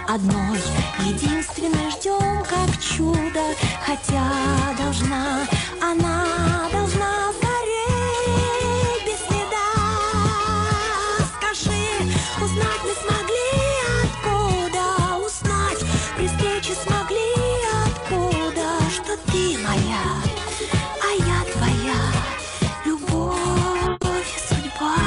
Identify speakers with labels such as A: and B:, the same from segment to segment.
A: одной, единственной ждем, как чудо. Хотя она должна зареть без следа. Скажи, узнать мы смогли откуда, узнать при встрече смогли откуда, что ты моя, а я твоя, любовь и судьба.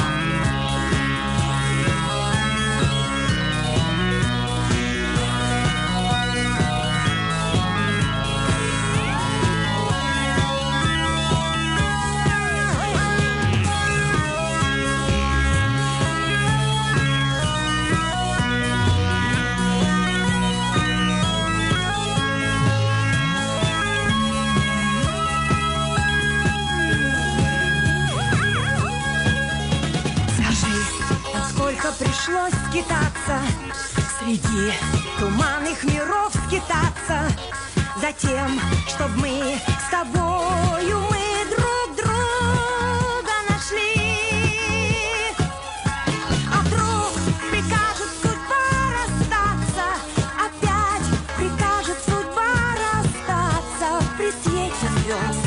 A: Пришлось скитаться среди туманных миров, скитаться за тем, чтоб мы с тобою друг друга нашли. А вдруг прикажет судьба расстаться, опять прикажет судьба расстаться при свете звезд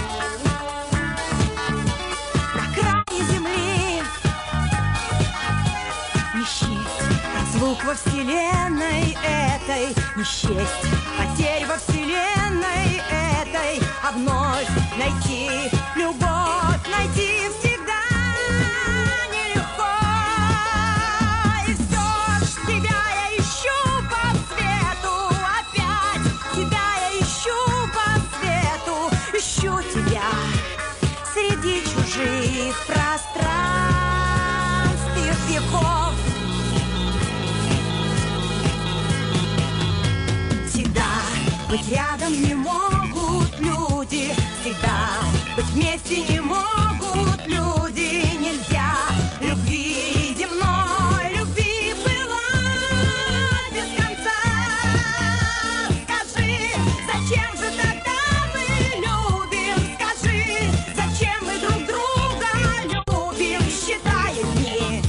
A: на крае земли. Разлук во вселенной этой, не счесть потерь во вселенной этой, а вновь найти любовь, найти всегда нелегко. И все ж тебя я ищу по свету, опять тебя я ищу по свету, ищу тебя среди чужих пространств и веков. Быть рядом не могут люди, всегда быть вместе не могут люди. Нельзя любви земной, любви была без конца. Скажи, зачем же тогда мы любим? Скажи, зачем мы друг друга любим? Считая дни,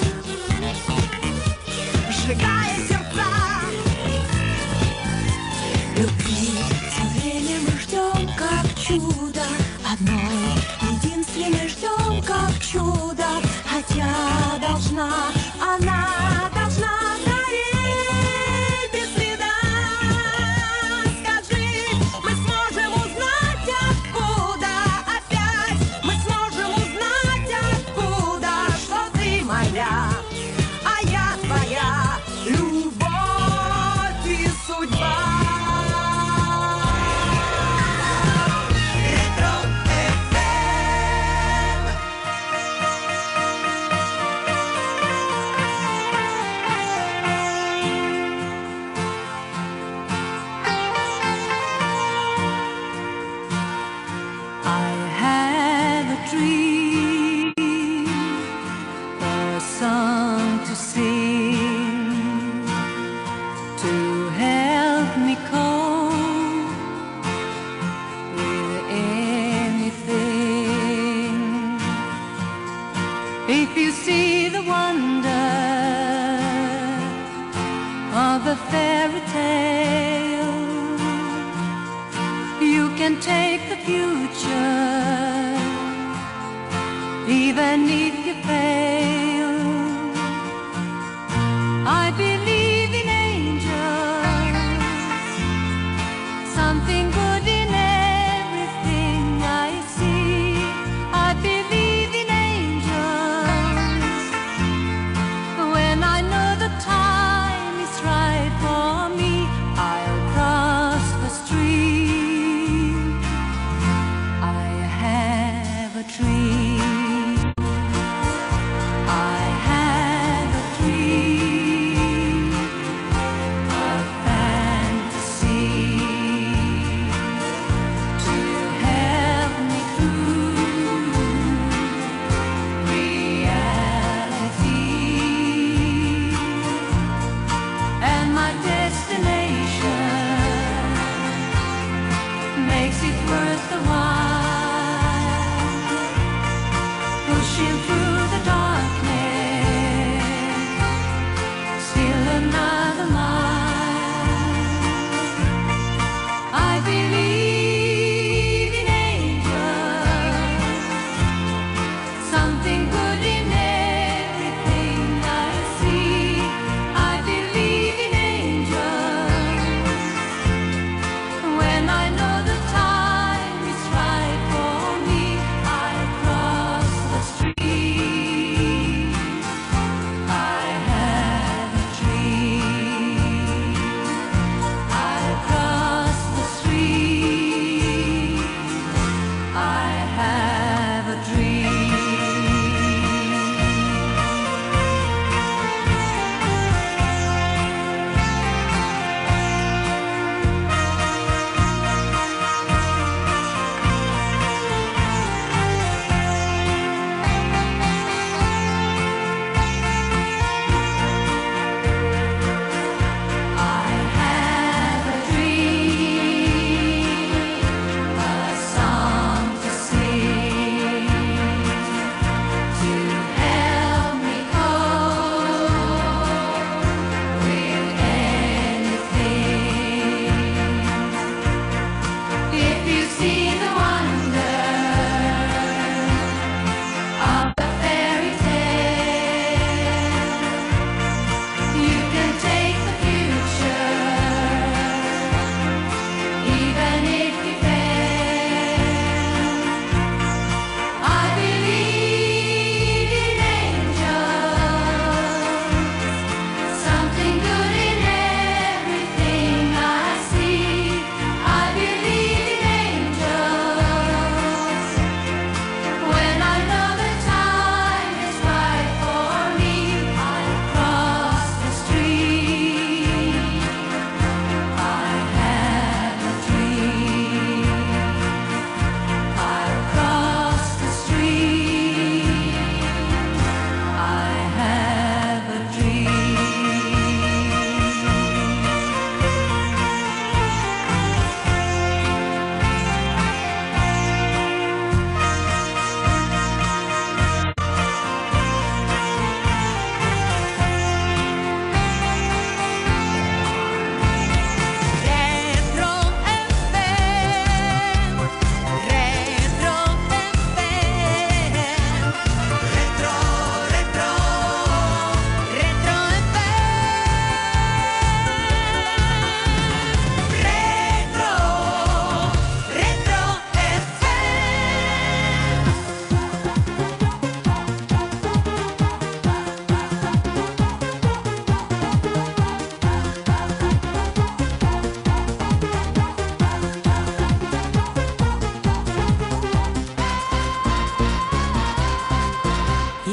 A: сжигая сердца. Любви все время мы ждем, как чудо, одной, единственной ждем, как чудо. Хотя она должна гореть без следа. Скажи, мы сможем узнать откуда, опять мы сможем узнать откуда, что ты моя, а я твоя, любовь и судьба. If you see the wonder of a fairy tale, you can take the future, even if you fail. I believe in angels, something good in everything I see. I believe in when I know the time is right for me, I'll cross the stream. I have a dream. I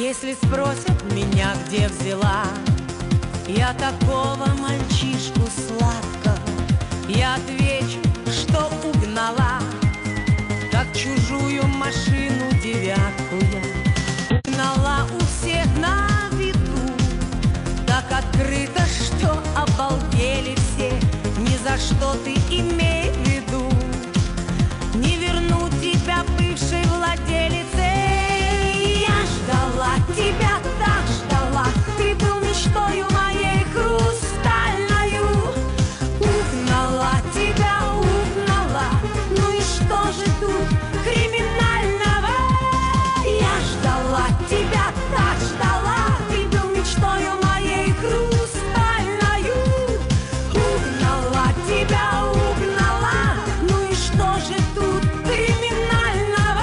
A: Если спросят меня, где взяла я такого мальчишку сладкого, я отвечу, что угнала, как чужую машину девятку я угнала у всех на виду, так открыто, что обалдели все. Ни за что ты имей в виду, не верну тебя бывшей владелице. Я ждала тебя, так ждала, ты был мечтою моей хрустальною. Угнала тебя, угнала, ну и что же тут криминального? Я ждала тебя, так ждала, ты был мечтою моей хрустальною. Угнала тебя, угнала, ну и что же тут криминального?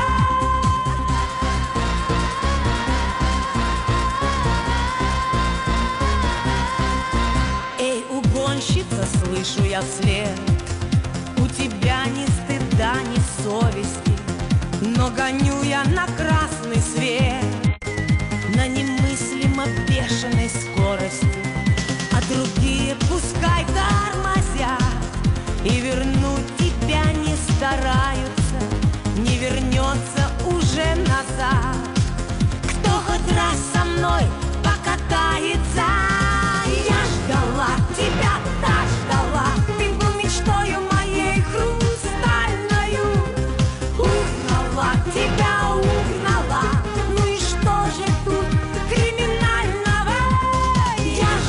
A: Эй, угонщица, слышу я вслед, у тебя ни стыда, ни совести, но гоню я на красный свет на немыслимо бешеной скорости, а другие пускай тормозят и вернуть тебя не стараются, не вернется уже назад. Кто хоть раз со мной покатается? Я ждала тебя, так ждала, ты был мечтою моей хрустальною. Угнала тебя, угнала, ну и что же тут криминального? Я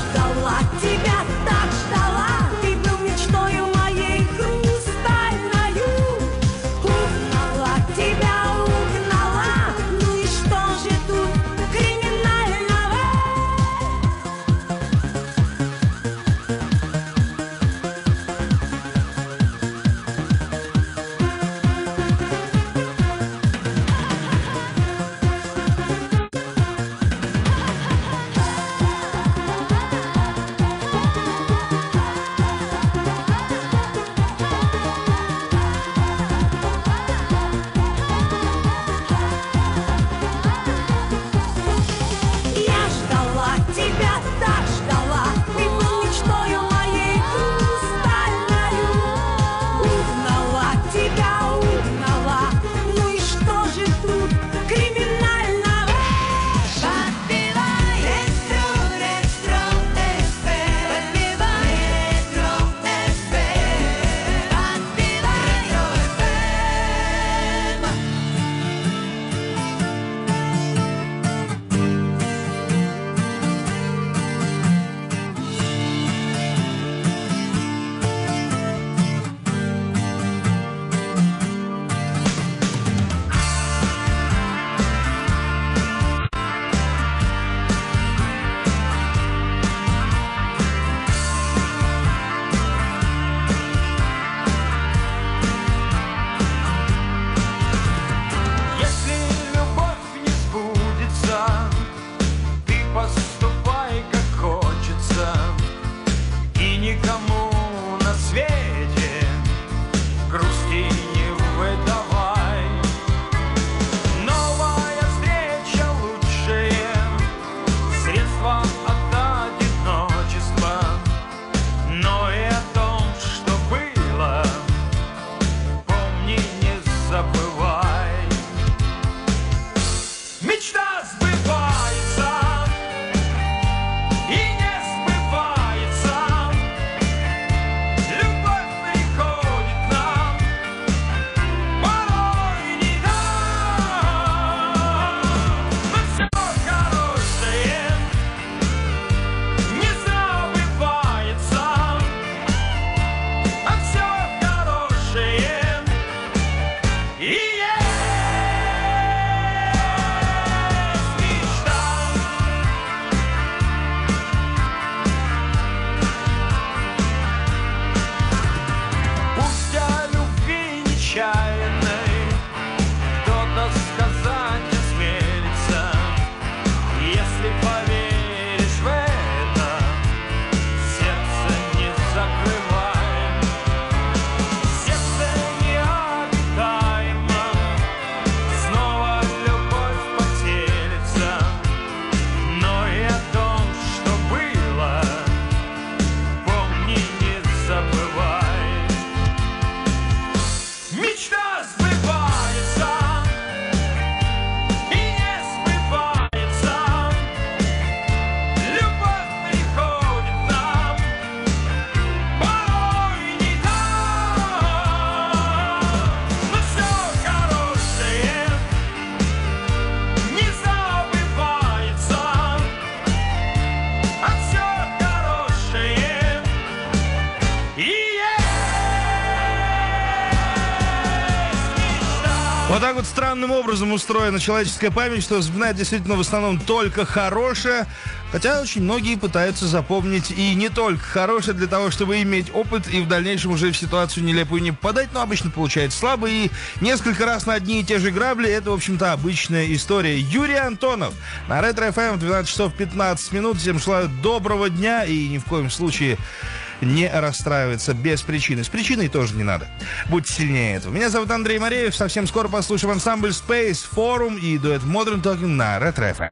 B: Вот так вот странным образом устроена человеческая память, что вспоминает действительно в основном только хорошее. Хотя очень многие пытаются запомнить и не только хорошее для того, чтобы иметь опыт и в дальнейшем уже в ситуацию нелепую не попадать, но обычно получается слабо и несколько раз на одни и те же грабли. Это, в общем-то, обычная история. Юрий Антонов на Ретро ФМ 12 часов 15 минут. Всем желаю доброго дня и ни в коем случае не расстраиваться без причины. С причиной тоже не надо. Будьте сильнее этого. Меня зовут Андрей Мореев. Совсем скоро послушаем ансамбль Space Forum и дуэт Modern Talking на Ретро ФМ.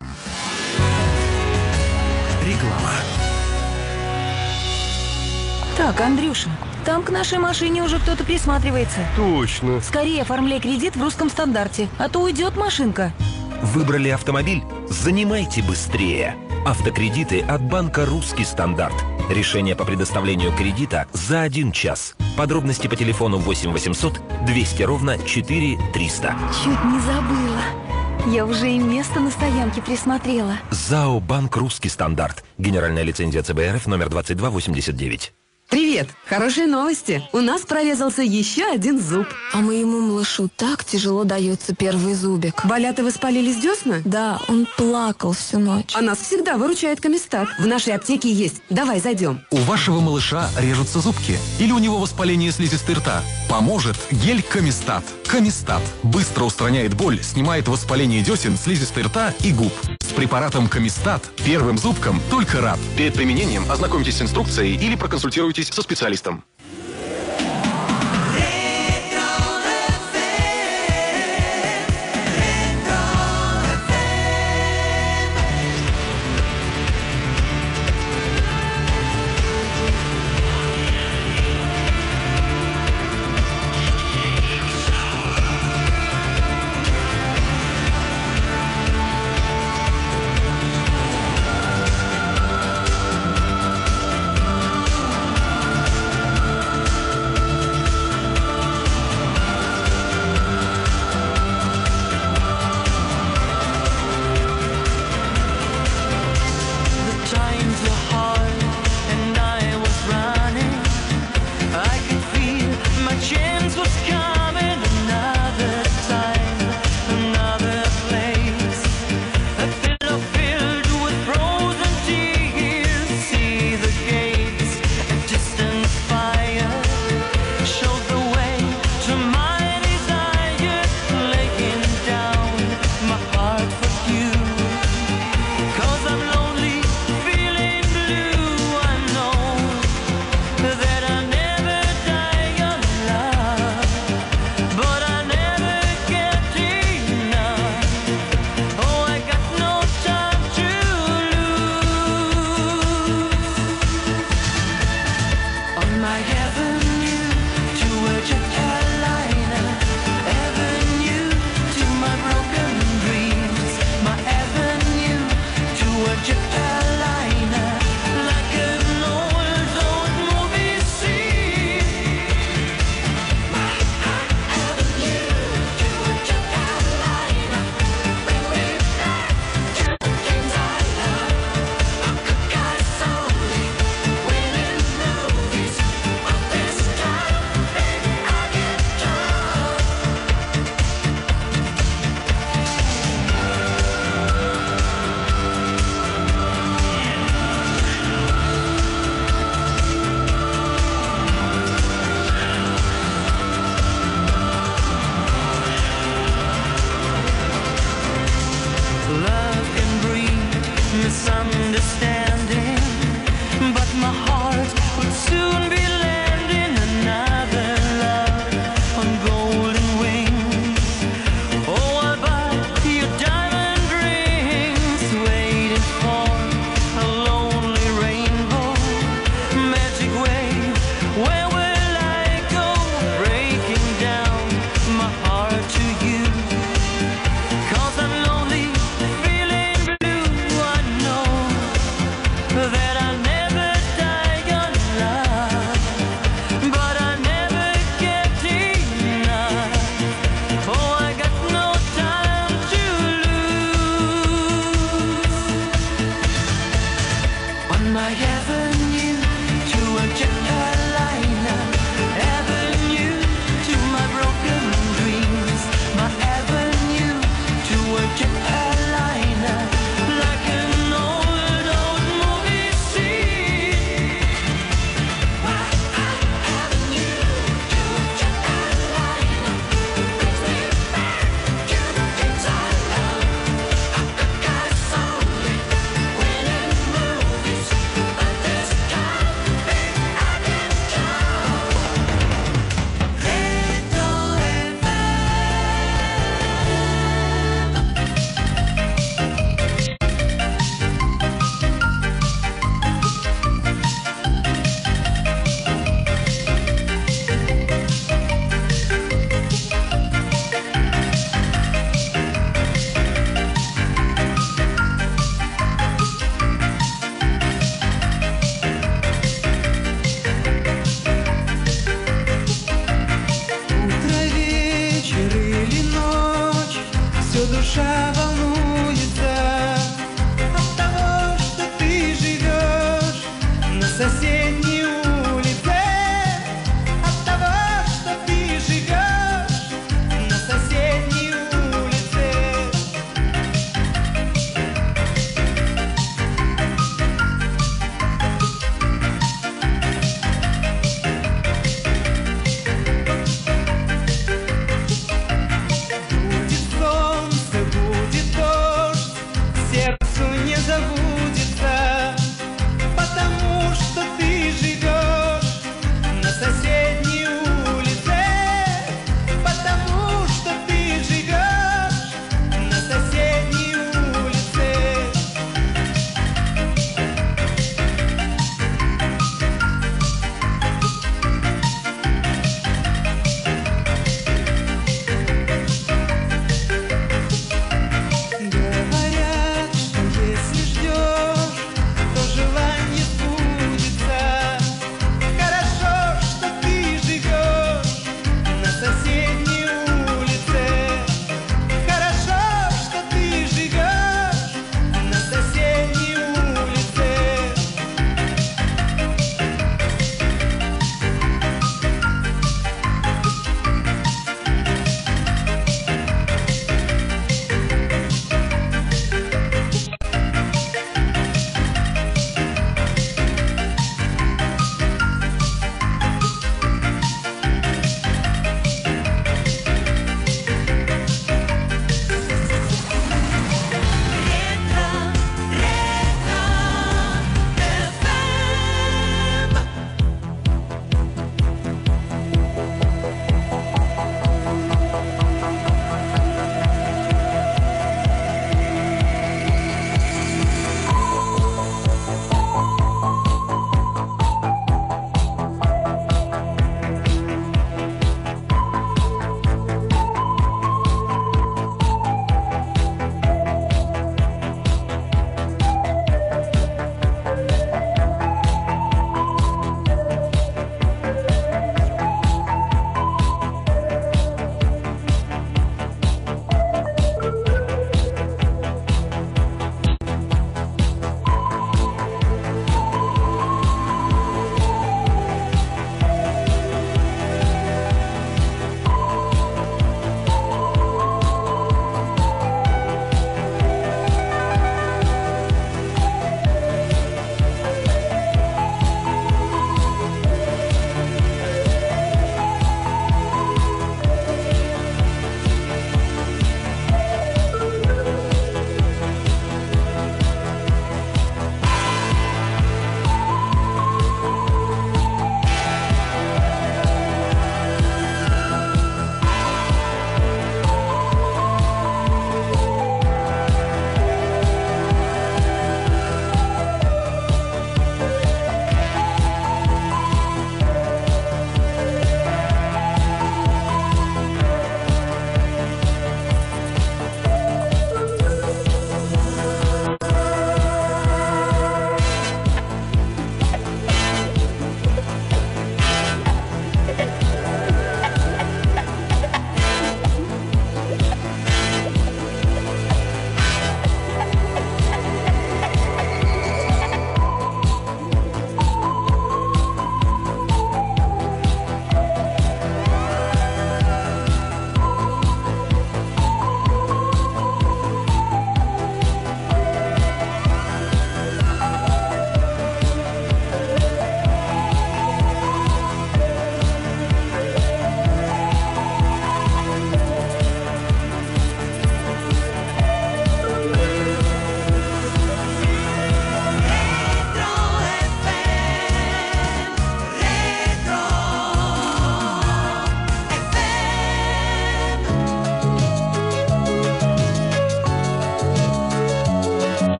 C: Реклама.
D: Так, Андрюша, там к нашей машине уже кто-то присматривается.
C: Точно.
D: Скорее оформляй кредит в русском стандарте, а то уйдет машинка.
C: Выбрали автомобиль? Занимайте быстрее. Автокредиты от банка «Русский стандарт». Решение по предоставлению кредита за 1 час. Подробности по телефону 8 800 200 ровно 4 300.
D: Чуть не забыла. Я уже и место на стоянке присмотрела.
C: ЗАО «Банк Русский стандарт». Генеральная лицензия ЦБ РФ номер 2289.
E: Привет! Хорошие новости! У нас прорезался еще один зуб.
F: А моему малышу так тяжело дается первый зубик.
E: Болят и воспалились десна?
F: Да, он плакал всю ночь.
E: А нас всегда выручает Комистат. В нашей аптеке есть. Давай, зайдем.
G: У вашего малыша режутся зубки или у него воспаление слизистой рта? Поможет гель Комистат. Комистат быстро устраняет боль, снимает воспаление десен, слизистой рта и губ. С препаратом Комистат первым зубкам только рад. Перед применением ознакомьтесь с инструкцией или проконсультируйтесь со специалистом.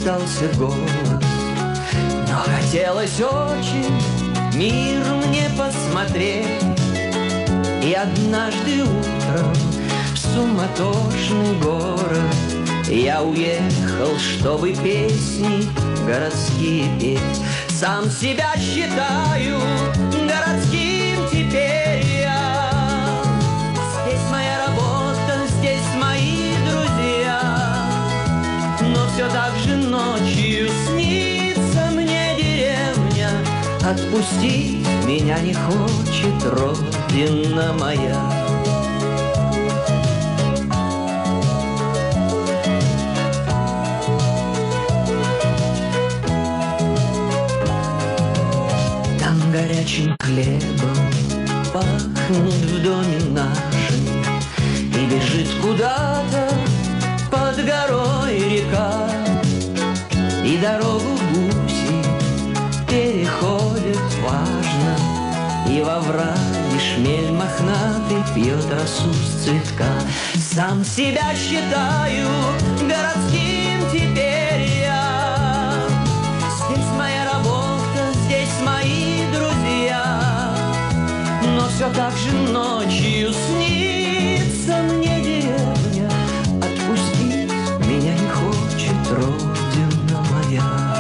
H: остался голос. Но хотелось очень мир мне посмотреть. И однажды утром в суматошный город я уехал, чтобы песни городские петь. Сам себя считаю городским теперь я. Здесь моя работа, здесь мои друзья. Но все так же ночью снится мне деревня. Отпустить меня не хочет родина моя. Горячим хлебом пахнет в доме нашем, и бежит куда-то под горой река, и дорогу гуси переходят важно, и во враге шмель мохнатый пьет росу с цветка. Сам себя считаю городским теперь я. Здесь моя работа, здесь мои друзья. Но все так же ночью снится мне деревня. Отпустить меня не хочет родина моя.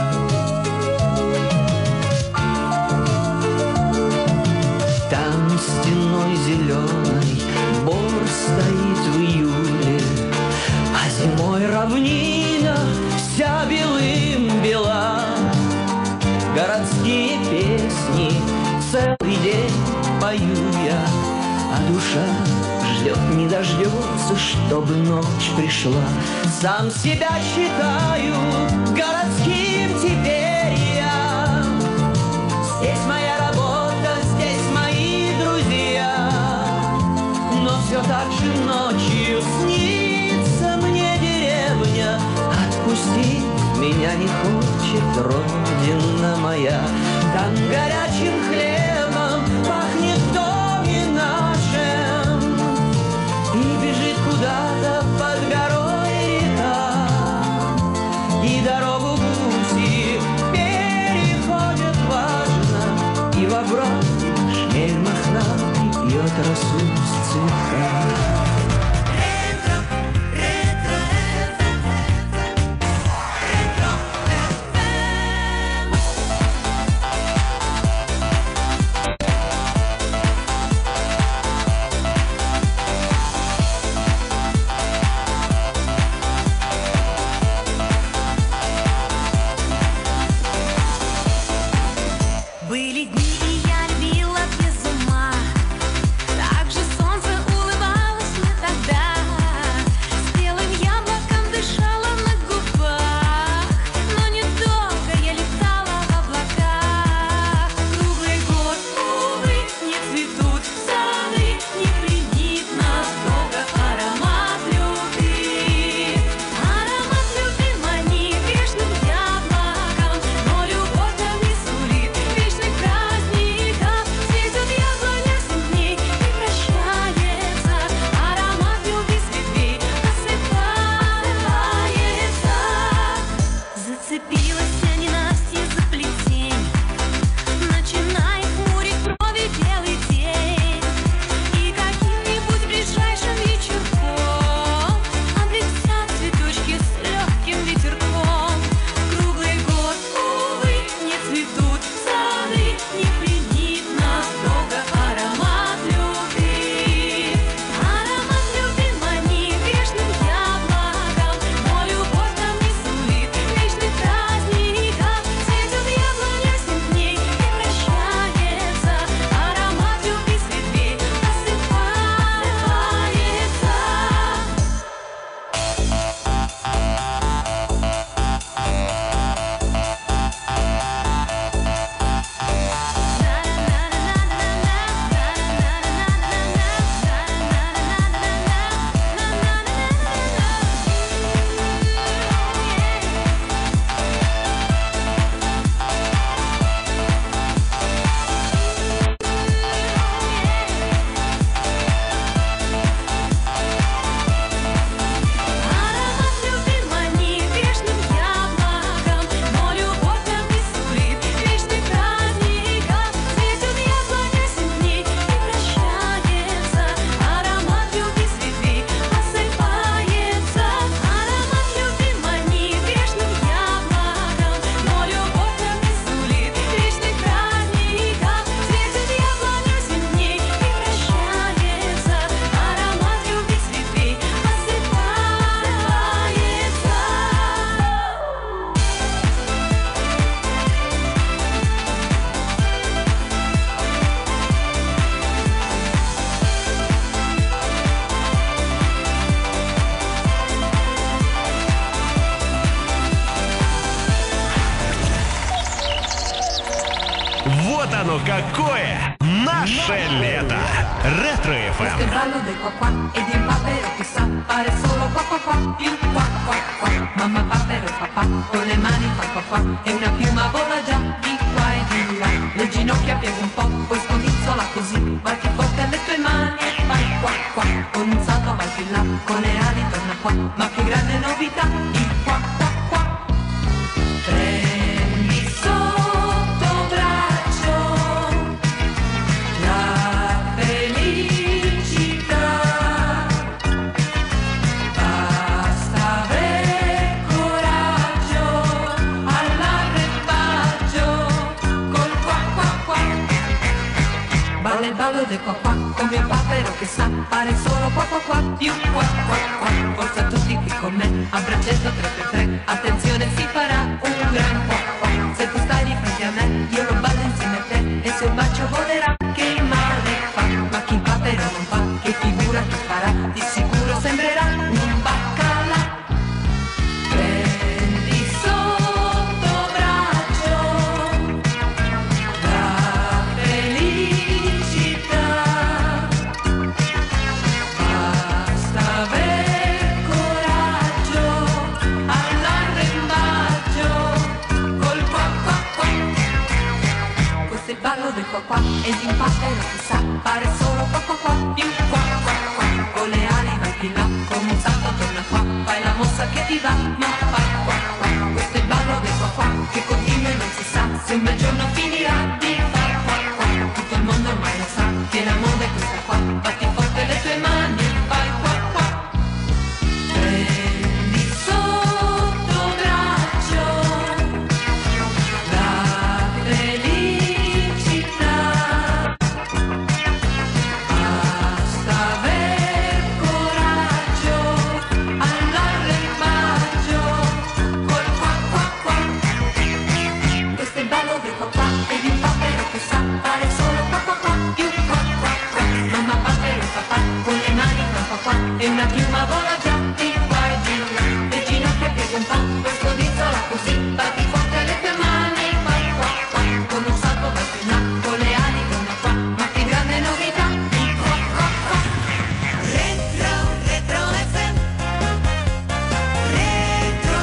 H: Там стеной зеленой бор стоит в июле, а зимой равнина вся белым бела. Городские песни целый день пою я, а душа ждет, не дождется, чтобы ночь пришла. Сам себя считаю городским теперь я. Здесь моя работа, здесь мои друзья. Но все так же ночью снится мне деревня. Отпустить меня не хочет родина моя. Там горячим хлебом пахнет в доме нашем, и бежит куда-то под горой река, и дорогу гуси переходят важно, и во враге шмель мохнатый пьет росу с цветка.
A: Были дни, и я любила без ума. Так же солнце улыбалось
I: какое наше лето. Ретро-ФМ.
A: Questo è il ballo del qua qua ed il papero che sa fare solo qua qua qua più qua qua qua. Mamma papero e papà con le mani qua qua qua e una piuma vola già di qua e di là. Le ginocchia piega un po', poi scodizzola così, batti forte alle tue mani e fai qua qua. Con un salto vai più là, con le ali torna qua, ma più grande novità il qua qua qua. Prendi sotto braccio la felicità, basta avere coraggio all'arrembaggio col qua qua qua. Balla il ballo del qua qua come un papero che sa fare solo qua qua qua più qua qua qua. Forza tutti qui con me a braccetto 3 per 3, attenzione si farà un gran qua qua. Se tu stai di fronte a me io lo ballo insieme a te e se un bacio volerà che male fa. Ma chi papero non fa, che figura che farà, di sicuro sembrerà un baccalà. Prendi sotto braccio la felicità, basta aver coraggio all'arrembaggio col qua qua qua. Questo è il ballo del qua qua ed in papero che sa fare solo qua qua qua più qua qua qua. Con le ali vai più là, con un salto torna qua, fai la mossa che ti va, ma fai qua qua. Questo è il ballo del qua qua che continua e non si sa se un bel giorno finirà di far qua qua. Tutto il mondo ormai lo sa che la moda è questa qua, batti forte le tue mani, fai qua qua. Prendi sotto braccio la felicità, basta aver coraggio all'arrembaggio col qua qua qua. Questo è il ballo del qua qua ed il papero che sa fare solo qua qua qua più qua qua qua. Mamma papero e papà con le mani qua qua qua e una piuma vola già di qua e di là. Le ginocchia piega un po', poi scodizzola così, batti forte alle tue mani, fai qua qua. Con un salto vai più là, con le ali torna qua, ma che grande novità il qua qua qua. Retro, retro FM, retro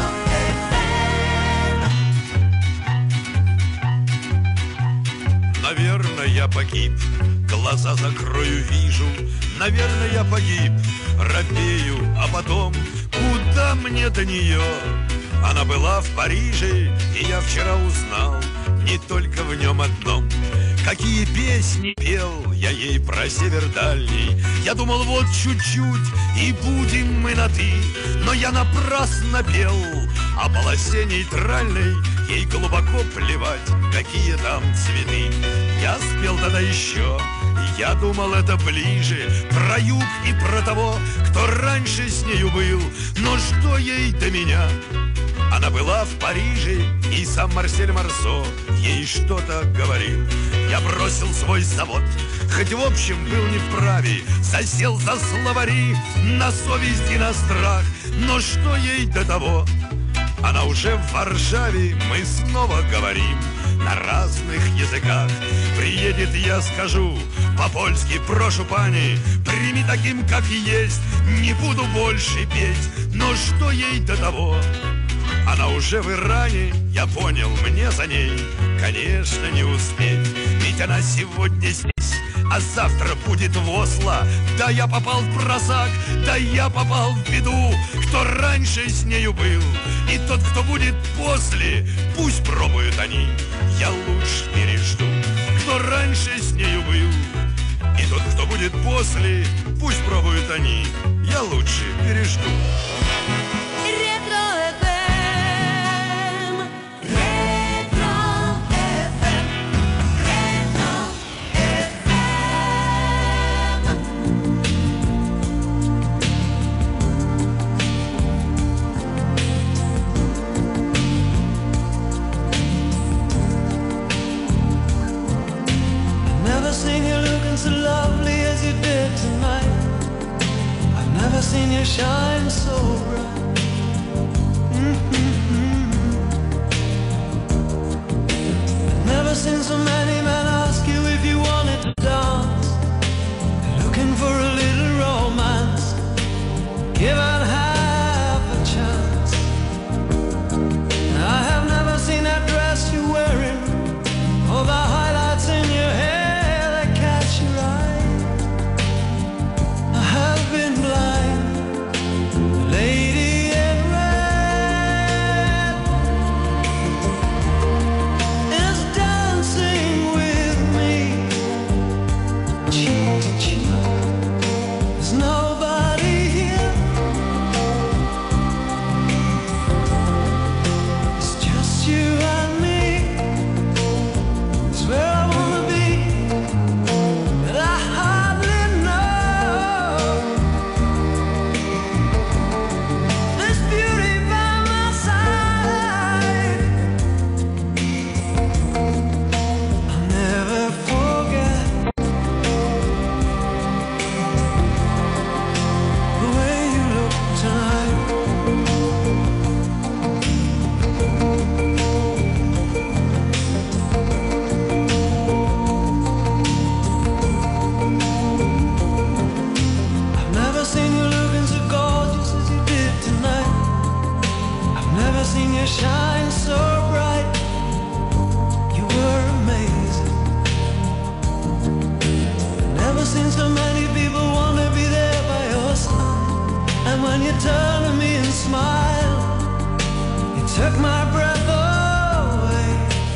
A: FM.
J: Наверное, я погиб, глаза закрою, вижу. Наверное, я погиб, робею, а потом куда мне до нее? Она была в Париже, и я вчера узнал не только в нем одном. Какие песни пел я ей про север дальний. Я думал, вот чуть-чуть, и будем мы на «ты». Но я напрасно пел о полосе нейтральной. Ей глубоко плевать, какие там цветы. Я спел тогда еще, я думал, это ближе, про юг и про того, кто раньше с нею был. Но что ей до меня? Она была в Париже, и сам Марсель Марсо ей что-то говорил. Я бросил свой завод, хоть в общем был не вправе, засел за словари на совесть и на страх. Но что ей до того? Она уже в Варшаве, мы снова говорим на разных языках. Приедет, я скажу по-польски: прошу пани, прими таким, как есть, не буду больше петь. Но что ей до того? Она уже в Иране, я понял, мне за ней, конечно, не успеть. Ведь она сегодня здесь, а завтра будет в Осло. Да я попал в просак, да я попал в беду. Кто раньше с нею был, и тот, кто будет после, пусть пробуют они, я лучше пережду. Кто раньше с нею был, и тот, кто будет после, пусть пробуют они, я лучше пережду.
H: Never seen you looking so lovely as you did tonight. I've never seen you shine so bright. I've never seen so many men ask you took my breath away.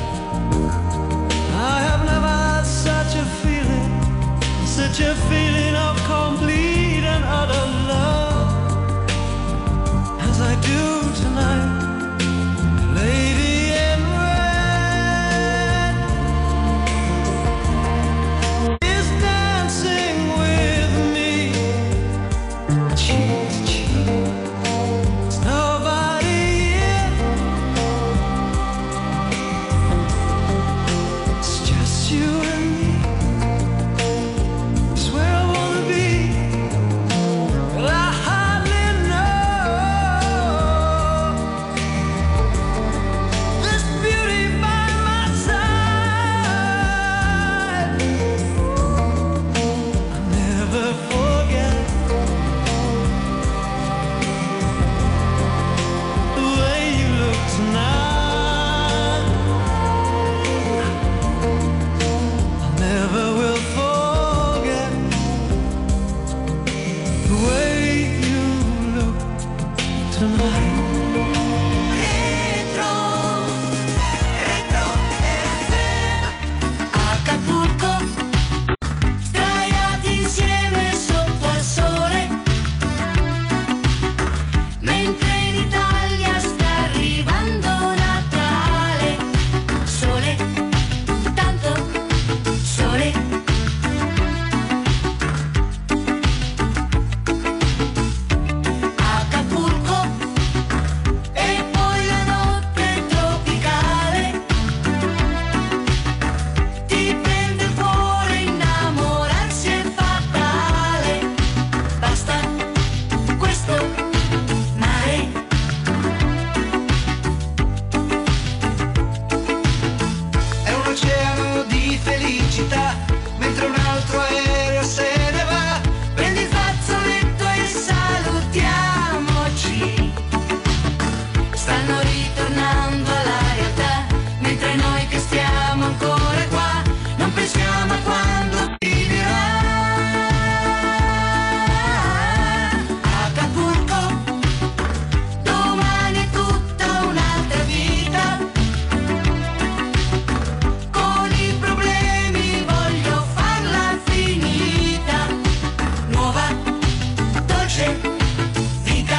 H: I have never had such a feeling of complete and utter love as I do tonight. Lady in red is dancing with me, cheek to cheek. There's nobody here, it's just you and me. It's where I wanna be. Well, I hardly know this beauty by my side. I'll never forget the way you look tonight. I never will forget the way you look tonight.
A: Acapulco, sdraiati insieme sotto al sole, mentre in Italia sta arrivando Natale. Sole, tanto sole. Acapulco, e poi la notte tropicale. Ti prende il cuore, innamorarsi è fatale. Basta questo mare.
H: È un oceano di felicità, mentre un altro aereo se ne va.
A: Prendi il fazzoletto e salutiamoci. Stanno ritornando alla realtà, mentre noi che stiamo ancora qua non pensiamo a quando finirà. Acapulco, domani è tutta un'altra vita. Con i problemi voglio farla finita. Nuova, dolce vita.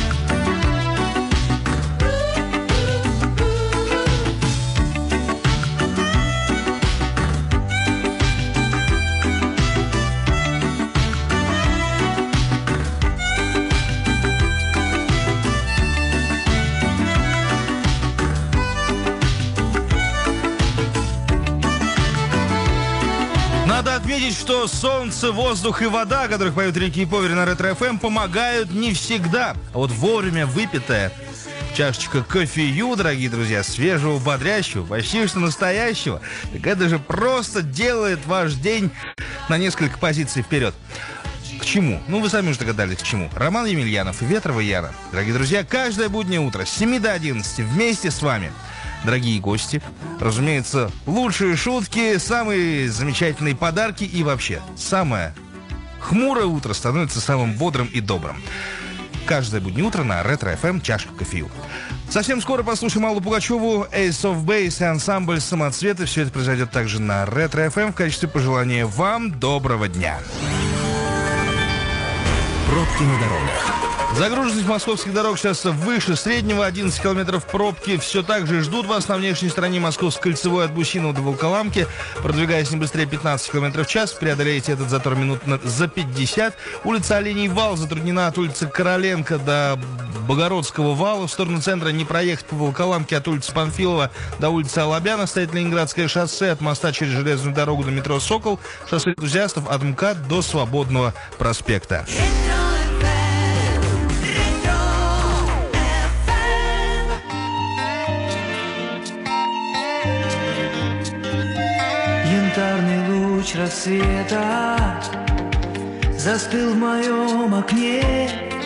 B: Надо отметить, что солнце, воздух и вода, о которых поют Рики и Повери на Ретро-ФМ, помогают не всегда. А вот вовремя выпитая чашечка кофею, дорогие друзья, свежего, бодрящего, почти что настоящего, так это же просто делает ваш день на несколько позиций вперед. К чему? Ну, вы сами уже догадались, к чему. Роман Емельянов и Ветрова Яна. Дорогие друзья, каждое буднее утро с 7 до 11 вместе с вами. Дорогие гости, разумеется, лучшие шутки, самые замечательные подарки и вообще самое хмурое утро становится самым бодрым и добрым. Каждое буднее утро на Ретро-ФМ чашка кофею. Совсем скоро послушаем Аллу Пугачеву, Ace of Base и ансамбль «Самоцветы». Все это произойдет также на Ретро-ФМ в качестве пожелания вам доброго дня.
C: Пробки на дорогах.
B: Загруженность московских дорог сейчас выше среднего, 11 километров пробки. Все так же ждут вас на внешней стороне Московской кольцевой от Бусинова до Волоколамки. Продвигаясь не быстрее 15 километров в час, преодолеете этот затор минут за 50. Улица Оленей Вал затруднена от улицы Короленко до Богородского вала. В сторону центра не проехать по Волоколамке от улицы Панфилова до улицы Алабяна. Стоит Ленинградское шоссе от моста через железную дорогу до метро «Сокол». Шоссе энтузиастов от МКАД до Свободного проспекта.
H: Янтарный луч рассвета застыл в моем окне,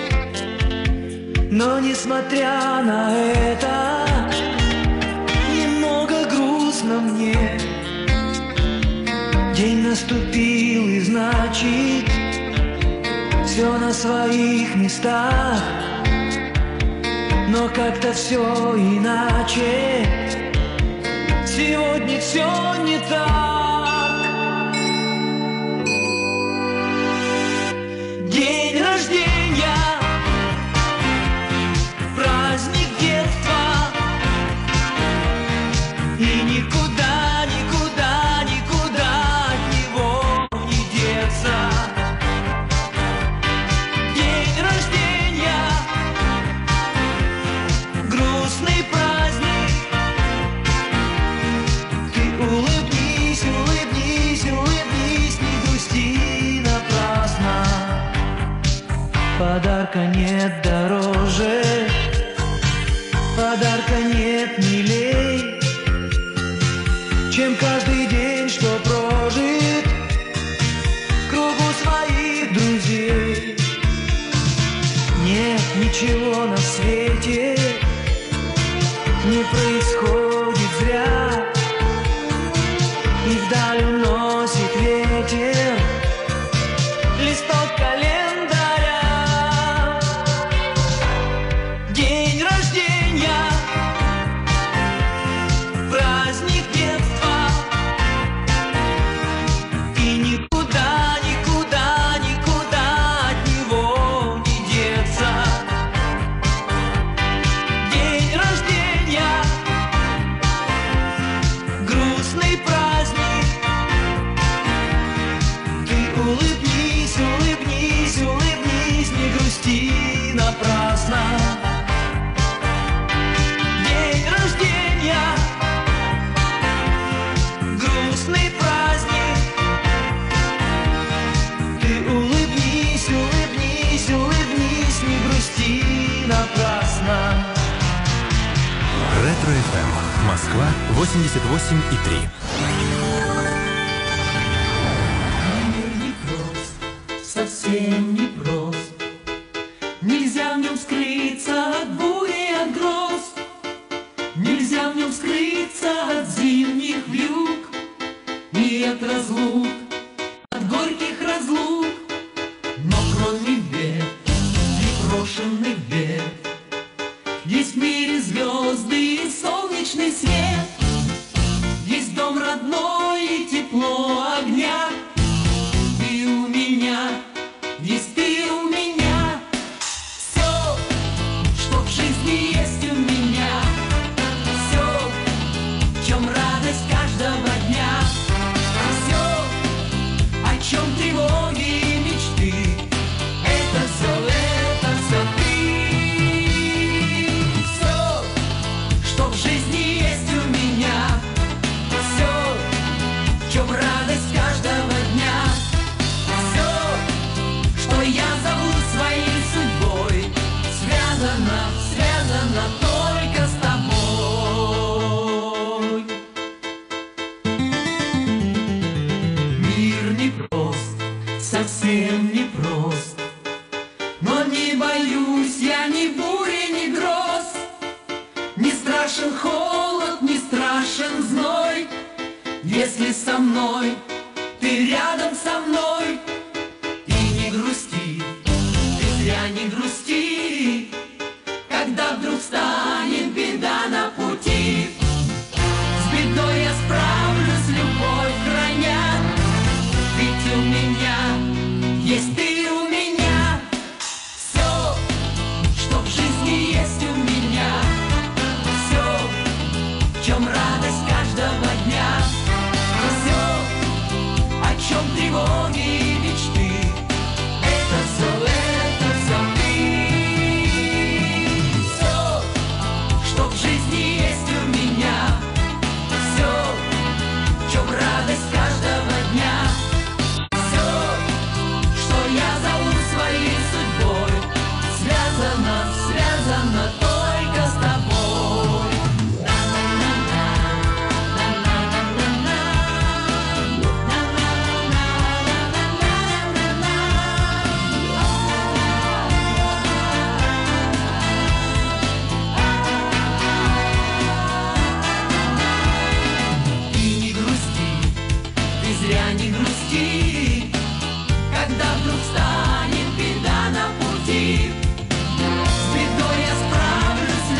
H: но несмотря на это немного грустно мне. День наступил, и значит все на своих местах, но как-то все иначе. Сегодня все не так. День рождения, праздник детства, и никуда, никуда, никуда от него не деться. День рождения, грустный праздник. Ты улыбнись, улыбнись, улыбнись, не грусти напрасно. Подарка нет дороже, подарка нет милей, чем каждый день, что прожит в кругу своих друзей. Нет ничего на свете не происходит зря, и вдаль уносит ветер листок календаря. День рождения, праздник детства, и никуда, никуда, никуда от него не деться. День рождения, грустный праздник. Ты улыбнись, улыбнись, улыбнись, не грусти напрасно. День рождения, грустный праздник. Ты улыбнись, улыбнись, улыбнись, не грусти напрасно.
G: Ретро-ФМ. Москва 88,3.
H: Мир непрост, совсем непрост. Нельзя в нем скрыться от бури, от гроз. Нельзя в нем скрыться от зимних вьюг и от разлук, от горьких разлук. Но кроме бед, непрошенных бед, есть в мире звезды и солнечный свет. Есть дом родной и тепло огня. Ты у меня, есть ты у меня. Все, что в жизни есть у меня. Все, в чем радость каждого дня. Все, о чем тревоги и мечты. Это все ты. Все, что в жизни есть у меня. Все, в чем радость каждого дня. Все, что я зову своей судьбой, связано, связано только с тобой. Мир непрост, совсем непрост, но не боюсь я ни бури, ни гроз. Не страшен холод, не страшен зной, если со мной, ты рядом со мной. И не грусти, ты зря не грусти, когда вдруг станет беда на пути. С бедой я справлюсь, любовь храня, ведь у меня есть ты у меня. Все, что в жизни есть у меня. Все, в чем радость каждого дня. Все, о чем тревоги и мечты. Это все ты. Все, что в жизни есть у меня. Все, в чем радость каждого дня. Все, что я зову своей судьбой, связано, связано только с тобой. С бедой я справлюсь,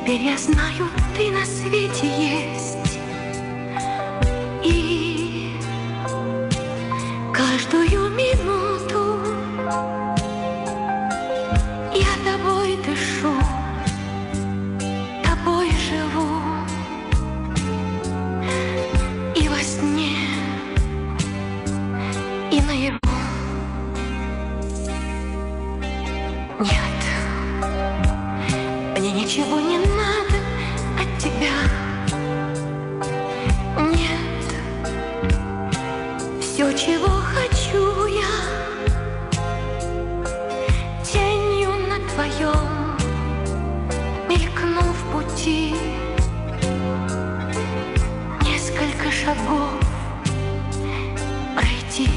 A: Теперь я знаю, ты на свете есть. И каждую минуту я тобой дышу, тобой живу. И во сне, и наяву. Нет, мне ничего не надо от тебя. Нет, все, чего хочу я, тенью на твоем мелькну в пути. Несколько шагов пройти.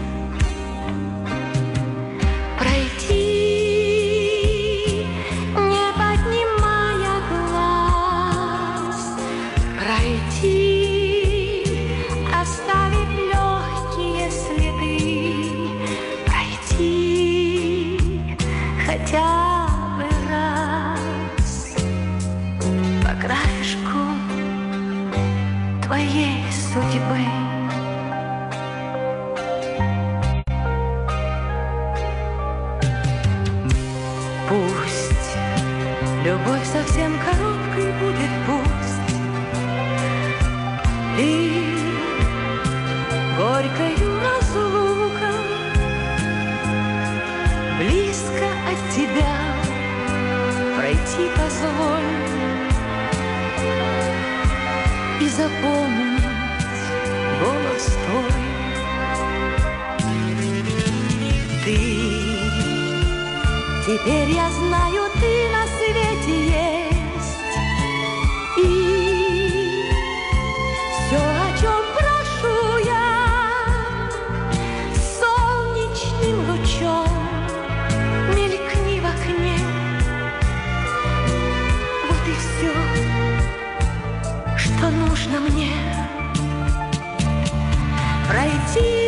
A: Хотя бы раз по краешку твоей судьбы. Пусть любовь совсем короткой будет, пусть и горькою разлука. Близко от тебя пройти позволь и запомнить голос твой. Ты, теперь я знаю, ты на свете есть. И все, о чем прошу я, солнечным лучом мелькни в окне. Вот и все, что нужно мне. Пройти,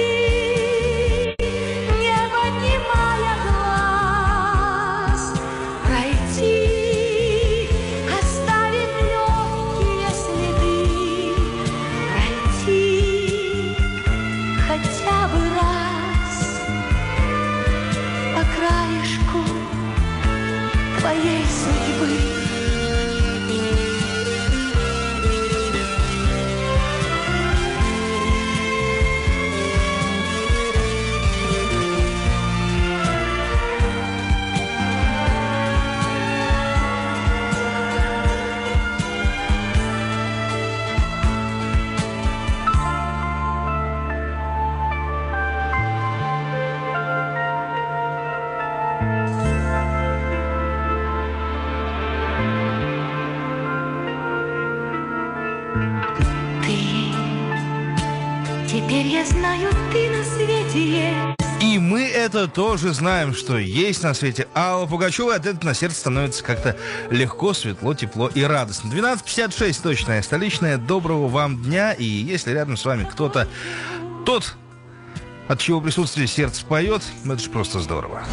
A: не поднимая глаз, пройти, оставив легкие следы, пройти хотя бы раз по краешку твоей судьбы. Теперь я знаю, ты на свете есть.
B: И мы это тоже знаем, что есть на свете Алла Пугачева. От этого на сердце становится как-то легко, светло, тепло и радостно. 12:56 точная столичная. Доброго вам дня. И если рядом с вами кто-то тот, от чего присутствие сердце поет, это же просто здорово.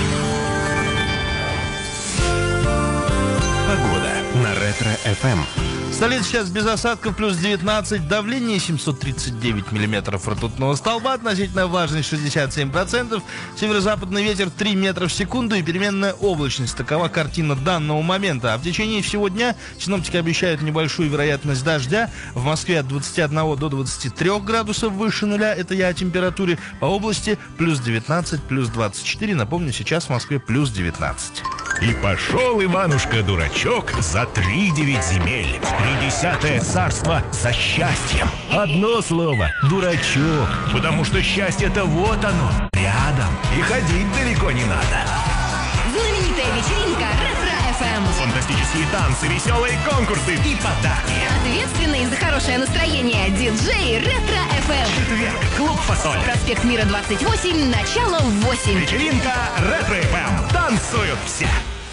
I: Погода на Ретро-ФМ.
B: Столица сейчас без осадков, плюс 19, давление 739 миллиметров ртутного столба, относительная влажность 67%, северо-западный ветер 3 метра в секунду и переменная облачность. Такова картина данного момента. А в течение всего дня синоптики обещают небольшую вероятность дождя. В Москве от 21 до 23 градусов выше нуля, это я о температуре. По области плюс 19, плюс 24. Напомню, сейчас в Москве плюс 19.
I: И пошел Иванушка-дурачок за 3-9 земель. 30-е царство за счастьем. Одно слово – дурачок. Потому что счастье-то вот оно, рядом. И ходить далеко не надо.
K: Знаменитая вечеринка Ретро-ФМ.
I: Фантастические танцы, веселые конкурсы и подарки.
K: Ответственные за хорошее настроение диджей Ретро-ФМ.
I: Четверг, клуб «Фасоль».
K: Проспект Мира, 28, начало в 8.
I: Вечеринка Ретро-ФМ. Танцуют все.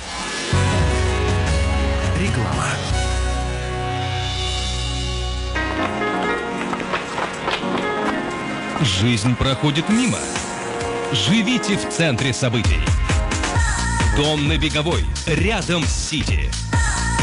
I: Реклама.
L: Жизнь проходит мимо. Живите в центре событий. Дом на Беговой, рядом с Сити.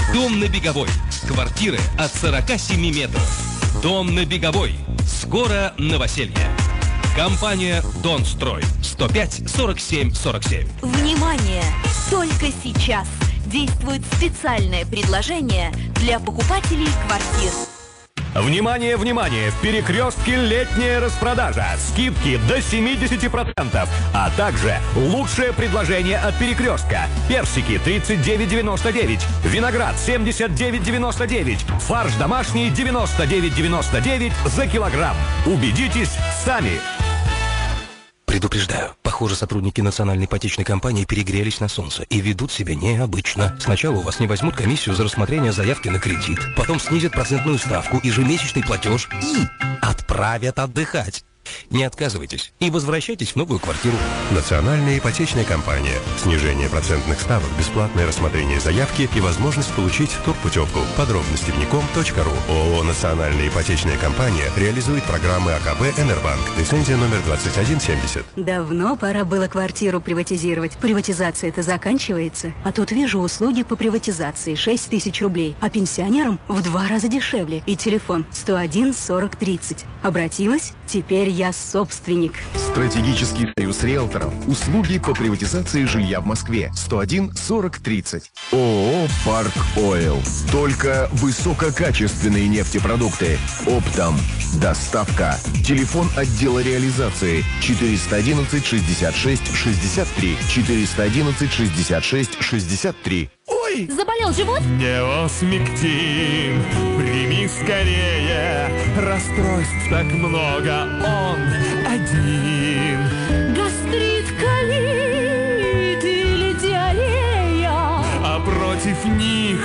L: Дом на Беговой. Квартиры от 47 метров. Дом на Беговой. Скоро новоселье. Компания «Донстрой». 105 47 47.
M: Внимание! Только сейчас действует специальное предложение для покупателей квартир.
N: Внимание, внимание! В Перекрестке летняя распродажа. Скидки до 70%. А также лучшее предложение от Перекрестка. Персики 39,99. Виноград 79,99. Фарш домашний 99,99 за килограмм. Убедитесь сами.
C: Предупреждаю, похоже, сотрудники национальной ипотечной компании перегрелись на солнце и ведут себя необычно. Сначала у вас не возьмут комиссию за рассмотрение заявки на кредит, потом снизят процентную ставку, ежемесячный платеж и отправят отдыхать. Не отказывайтесь и возвращайтесь в новую квартиру.
O: Национальная ипотечная компания. Снижение процентных ставок, бесплатное рассмотрение заявки и возможность получить турпутевку. Подробности в ником.ру. ООО «Национальная ипотечная компания» реализует программы АКБ «Энербанк». Лицензия номер 2170.
P: Давно пора было квартиру приватизировать. Приватизация-то заканчивается. А тут вижу услуги по приватизации 6 тысяч рублей. А пенсионерам в 2 раза дешевле. И телефон 101 40 30. Обратилась? Теперь я собственник.
Q: Стратегический союз риэлторов. Услуги по приватизации жилья в Москве. 101 40 30. ООО «Парк Ойл». Только высококачественные нефтепродукты. Оптом. Доставка. Телефон отдела реализации 411 66 63. 411 66 63.
K: Ой! Заболел живот?
N: Неосмиктин, прими скорее. Расстройств так много, он один.
K: Гастрит, колит или диарея?
N: А против них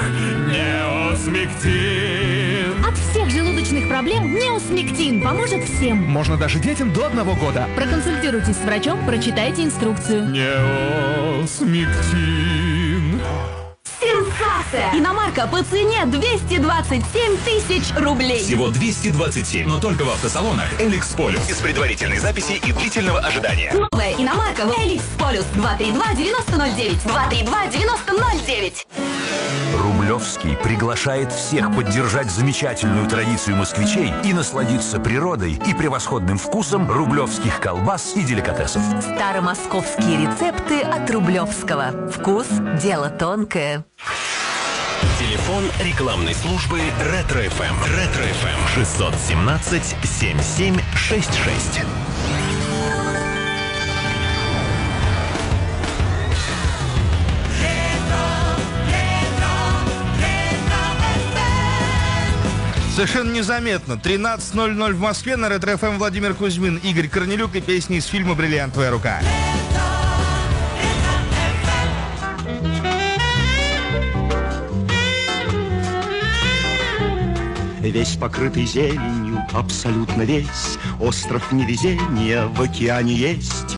N: неосмиктин.
K: От всех желудочных проблем неосмиктин поможет всем.
N: Можно даже детям до 1 года.
K: Проконсультируйтесь с врачом, прочитайте инструкцию.
N: Неосмиктин.
M: Сенсация! Иномарка по цене 227 тысяч рублей.
R: Всего 227, но только в автосалонах «Эликс Полюс». Без предварительной записи и длительного ожидания.
M: Новая иномарка в «Эликс Полюс». 232-9009. 232-9009.
S: Рублевский приглашает всех поддержать замечательную традицию москвичей и насладиться природой и превосходным вкусом рублевских колбас и деликатесов.
T: Старомосковские рецепты от Рублевского. Вкус – дело тонкое.
I: Телефон рекламной службы Ретро-ФМ. Ретро-ФМ 617 7766.
B: Совершенно незаметно. 13:00 в Москве. На Ретро-ФМ Владимир Кузьмин, Игорь Корнелюк и песни из фильма «Бриллиантовая рука».
U: Весь покрытый зеленью, абсолютно весь, остров невезения в океане есть.